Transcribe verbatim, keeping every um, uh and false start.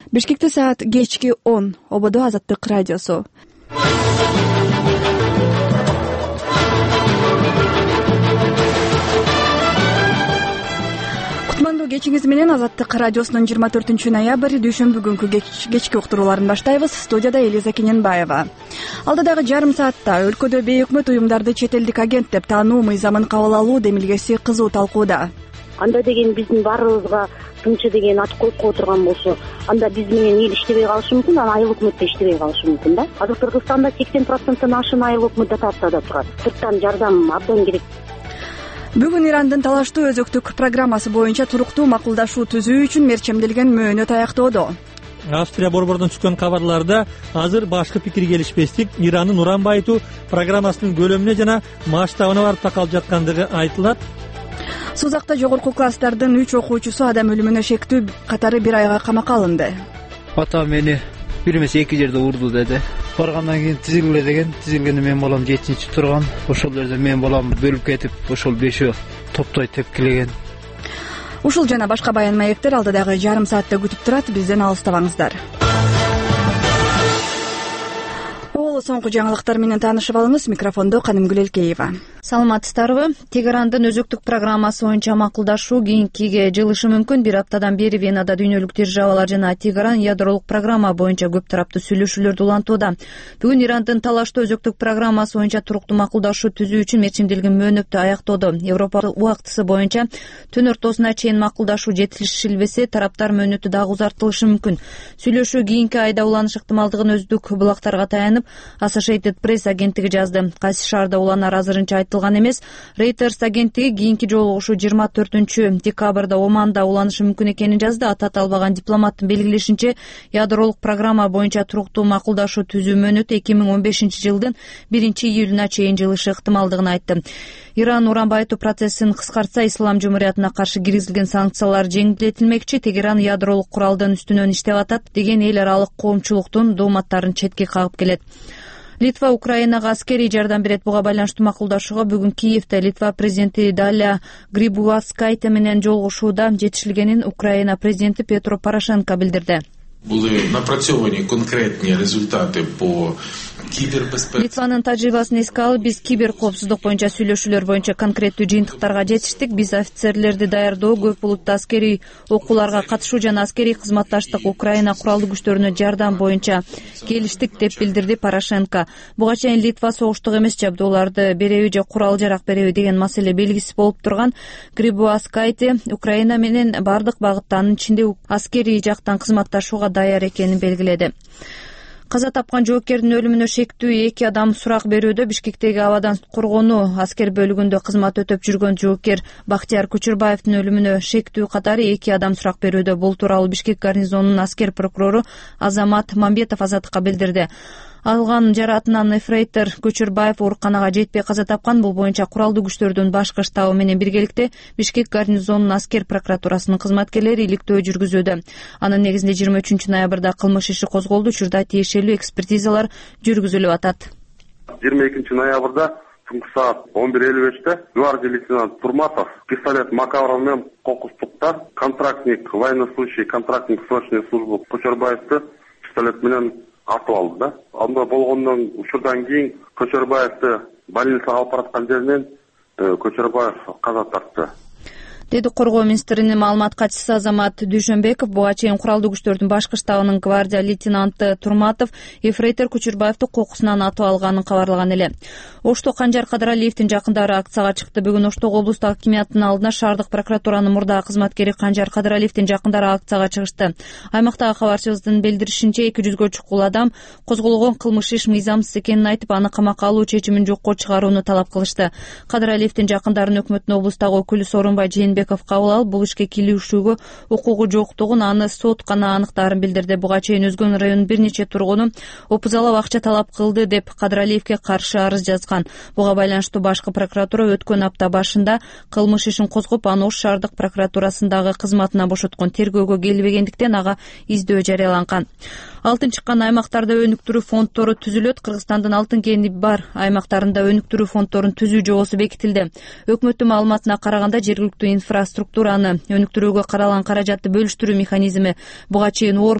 Бишкекте саат кечки он. Ободо Азаттык радиосу. Кутмандуу кечиңиз менен Азаттык радиосунун жыйырма төртүнчү ноябрь дүйшөмбү күнкү кечки уктурууларын баштайбыз. Студияда Элиза Кененбаева. Алдыдагы жарым саатта өлкөдө бейөкмөт уюмдарды чет элдик агент деп таануу мыйзамын кабыл алуу демилгеси кызуу талкууда. Анда деген биздин баарыбызга тыңчы деген ат коюп кое турган болсо, анда биз менен эл иштебей калышы мүмкүн, анан айыл өкмөт да иштебей калышы мүмкүн да. Азыр Кыргызстанда сексен проценттен ашык айыл өкмөт дотацияда турат. Сырттан жардам абдан керек. Бүгүн Ирандын талаштуу өзөктүк программасы боюнча туруктуу макулдашуу түзүү үчүн мерчемделген мөөнөт аяктоодо. Австрия борборунан түшкөн кабарларда азыр башкы пикир келишпестик Ирандын уран байытуу программасынын көлөмүнө жана масштабына барып такалып жаткандыгы айтылат. Сузакта жогорку класстардын үч окуучусу адам өлүмүнө шектүү катары бир айга камакка алынды. Атам мени бир эмес эки жерде урду деди. Баргандан кийин тизилгиле деген, тизилгенде мен балам жетинчи турган. Ошол жерде мен балам бөлүп кетип, ошол бешөө топтой тепкилеген. Ушул жана башка баян маектер алдыдагы жарым саатта күтүп турат, бизден алыстабаңыздар. Соңку жаңылыктар менен таанышып алыңыз. Микрофондо Канымгүл Элкеева. Саламатсыздарбы? Тегерандын өзөктүк программасы боюнча макулдашуу кийинкиге жылышы мүмкүн. Бир аптадан бери Венада дүйнөлүк державалар жана Тегеран ядролук программа боюнча көп тараптуу сүйлөшүүлөрдү улантууда. Бүгүн Ирандын талаштуу өзөктүк программасы боюнча туруктуу макулдашуу түзүү үчүн мерчемделген мөөнөттү аяктоодо. Европа убактысы боюнча түн ортосуна чейин макулдашуу жетишилбесе, тараптар мөөнөтү дагы узартылышы мүмкүн. Сүйлөшүү кийинки айда уланыш ыктымалдыгын өздүк булактарга таянып, Associated Press агенттиги жазды. Кайсы шаарда уланар азырынча айтылган эмес. Reuters агенттиги кийинки жолугушуу жыйырма төртүнчү декабрда Оманда уланышы мүмкүн экенин жазды. Атат албаган дипломаттын белгилешинче, ядролук программа боюнча туруктуу макулдашуу түзүү мөөнөтү эки миң он бешинчи жылдын биринчи июлуна чейин жылышы ыктымалдыгын айтты. Иран уран байытуу процессин кыскартса, Ислам жумуриятына каршы киргизилген санкциялар жеңилдетилмекчи. Тегеран ядролук куралдын үстүнөн иштеп атат деген эл аралык коомчулуктун дооматтарын четке кагып келет. Литва Украинага аскерий жардам берет. Буга байланыштуу макулдашууга бүгүн Киевде Литва президенти Даля Грибаускайте менен жолугушууда жетишилгенин Украина президенти Петро Порошенко билдирди. Були напрацьовані конкретні результати по кибербезпеці. Литванын тажрыйбасын эске алып, биз кибер коопсуздук боюнча сүйлөшүүлөр боюнча конкреттүү жыйынтыктарга жетиштик. Биз офицерлерди даярдоо, көп булуттуу аскерий окууларга катышуу жана аскерий кызматташтык Украина куралдуу күчтөрүнө жардам боюнча келиштик деп билдирди Порошенко. Буга чейин Литва согуштук эмес жабдууларды береби же курал жарак береби деген маселе белгисиз болуп турган. Грибаускайте Украина менен бардык багытта, анын ичинде аскерий жактан кызматташууга даяр экенин белгиледи. Каза тапкан жоокердин өлүмүнө шектүү эки адам сурак берүүдө. Бишкектеги абадан коргонуу аскер бөлүгүндө кызмат өтөп жүргөн жоокер Бактияр Күчүрбаевдин өлүмүнө шектүү катары эки адам сурак берүүдө. Бул тууралуу Бишкек гарнизонунун аскер прокурору Азамат Мамбетов Азаттыкка билдирди. Алган жараатынан Ефрейтор Күчүрбаев ооруканага жетпей каза тапкан. Бул боюнча куралдуу күчтөрдүн башкы штабы менен биргеликте Бишкек гарнизонунун аскер прокуратурасынын кызматкерлери иликтөө жүргүзүүдө. Анын негизинде жыйырма үчүнчү ноябрда кылмыш иши козголду. Учурда тиешелүү экспертизалар жүргүзүлүп атат. жыйырма экинчи ноябрда түнкү саат он бир элүү беште гвардия лейтенант Турматов пистолет Макаров менен кокустукта контрактник, военнослужащий контрактник срочной службы Көчөрбаевди пистолет менен атып алды да. Анда болгондон учурдан кийин Көчөрбаевди больницага алып бараткан жеринен Көчөрбаев каза тапты. деди коргоо министринин маалымат катчысы Азамат Дүйшөнбеков. Буга чейин куралдуу күчтөрдүн башкы штабынын гвардия лейтенанты Турматов Ефрейтор Күчүрбаевди кокусунан атып алганын кабарлаган эле. Ошто Канжар Кадралиевдин жакындары акцияга чыкты. Бүгүн Оштог облустук акимияттын алдына шаардык прокуратуранын мурда кызматкери Канжар Кадралиевдин жакындары акцияга чыгышты. Аймактагы кабарчыбыздын билдиришинче, эки жүзгө чукул адам козголгон кылмыш иш мыйзамсыз экенин айтып, аны камакка алуу чечимин жокко чыгарууну талап кылышты. Кадралиевдин жакындарын өкмөттүн облустагы өкүлү Сооронбай Жээнбеков кабыл алып, бул ишке кийлешүүгө укугу жоктугун, аны сот гана аныктаарын билдирди. Буга чейин Өзгөн районунун бир нече тургуну опузалап акча талап кылды деп Кадралиевге каршы арыз жазган. Буга байланыштуу башкы прокуратура өткөн апта башында кылмыш ишин козгоп, аны Ош шаардык прокуратурасындагы кызматына бошоткон. Тергөөгө келбегендиктен ага издөө жарыяланган. Алтын чыккан аймактарда өнүктүрүү фонддору түзүлөт. Кыргызстандын алтын кени бар аймактарында өнүктүрүү фонддорун түзүү жобосу бекитилди. Өкмөттүн маалыматына караганда, жергиликтүү инфраструктураны өнүктүрүүгө каралган каражатты бөлүштүрүү механизми буга чейин оор